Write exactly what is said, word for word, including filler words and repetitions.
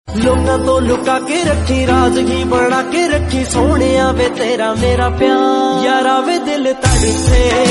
लोगों तो लुका के रखी राजगी बना के रखी सोने वे तेरा मेरा प्यार यारा वे दिल तड़फे